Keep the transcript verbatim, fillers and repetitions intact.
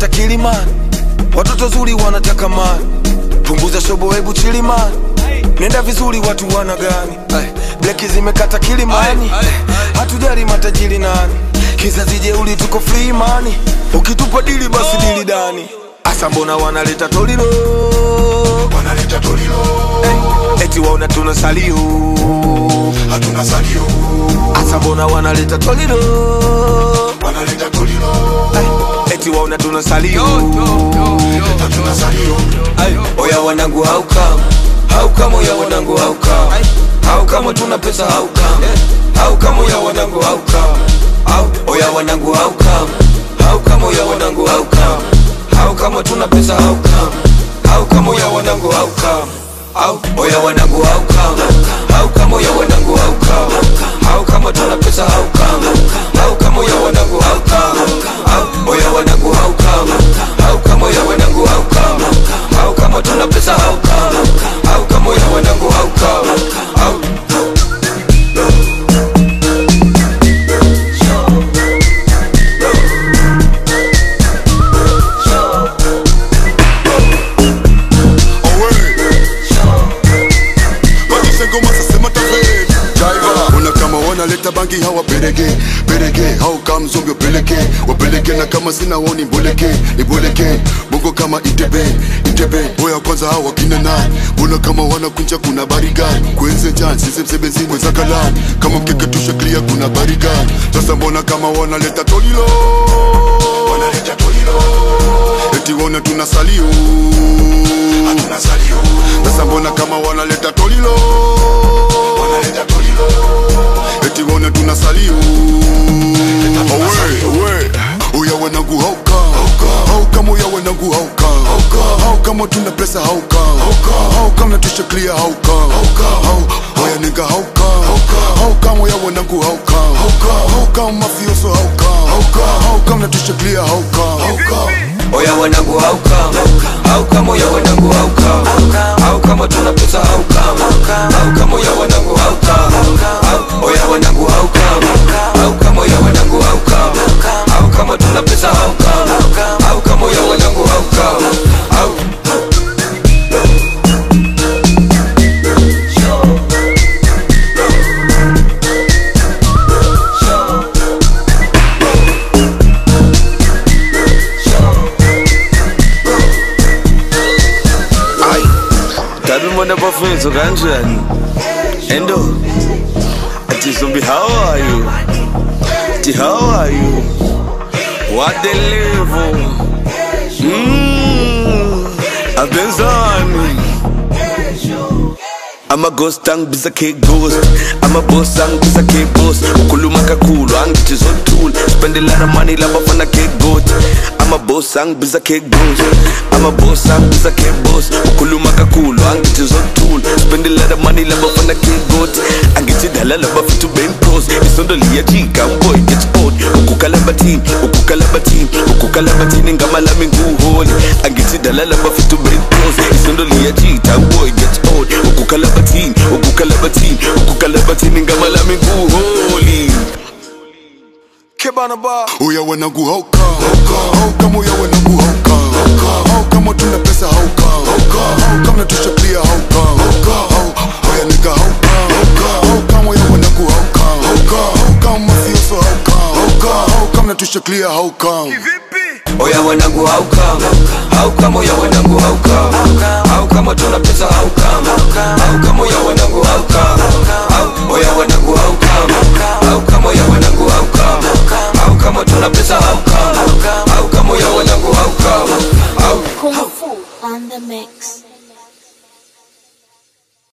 zimekata Kilimani, watoto zuri wanataka mali. Punguza shobo hebu chilimani, nenda vizuri watu wana gani? Bleki zimekata Kilimani, hatujali matajiri nani. Kizazi jeuli tuko free money, ukitupa dili basi dili dani. Asa mbona wanaleta tolilo, wanaleta tolilo, hey, eti waona tunasalio, hatuna salio. Asa mbona wanaleta tolilo, wanaleta tolilo, hey, eti waona tunasalio, hatuna salio. Oya wanangu how come, how come oya wanangu how come, how come tuna pesa how come, how come oya wanangu how come, how, oya wanangu how come, how come oya wanangu how come, how come tuna pesa how come, how come oya wanangu how come, how, oya wanangu how come, how come oya wanangu how come, how come tuna pesa how come, how come oya wanangu how come, how, oya wanangu how come, how come oya wanangu how come, how come tuna pesa how come, how come oya wanangu how come, how. Wanaleta bangi hawa perege, perege, hau kama zombi wapeleke, wapeleke na kama sina woni mboleke, niboleke, bongo kama itebe, itebe, boya kwanza hawa kinana, bona kama wanakunja kuna barigan, kwenze jan, sisi msebenzini, kwenza kalan, kama mkeke tusha clear kuna barigan, sasa mbona kama wanaleta tolilo, wanaleta tolilo, eti wana tunasalio, hatuna salio, sasa mbona kama wanaleta tolilo, wanaleta tolilo, eti wana tunasalio. Owe, owe, oya wanangu how come, how come oya wanangu how come, how come tuna pesa how come, how come natusha clear how come, how, oya nigga how come, how come oya wanangu how come, how come mafioso how come, how come natusha clear how come. Oya wanangu how come, how come oya wanangu how come, how come tuna pesa how come, how come oya wanangu how come, how, oya wanangu how come, how come oya wanangu how come, how come tuna pesa how come, how come oya wanangu how come, how. Bafethu kanjani endo ati zombie how are you, ati how are you, what the level, mmm abenzani. I'm a ghost ang biza ke ghost, I'm a boss ang biza ke boss, ukuluma kakhulu angithi zothula, spend a lot of money la bafana ke goat. I'm a boss ang biza ke ghost, I'm a boss ang biza ke boss, ukuluma kakhulu angithi zothula, spend a lot of money la bafana ke goat. Angithi dala la bafethu ben pros, isondo liyajika boy gets old, ukukala bathini, ukukala bathini, ukukala bathini ngama lami nguholi. Angithi dala la bafethu ben pros, isondo liyajika boy gets old, ukukala bathini, ukukala bathini, ukukala bathini ngama lami nguholi. Kebana ba oya wanangu how come, how come oya wanangu how come, how come tuna pesa how come, how come natusha clear how come, how, oya nigga how come, how come oya wanangu how come, how come mafioso how come, how come natusha clear how come. Oya wanangu how come, how come oya wanangu how come, how come tuna pesa how come, how come oya wanangu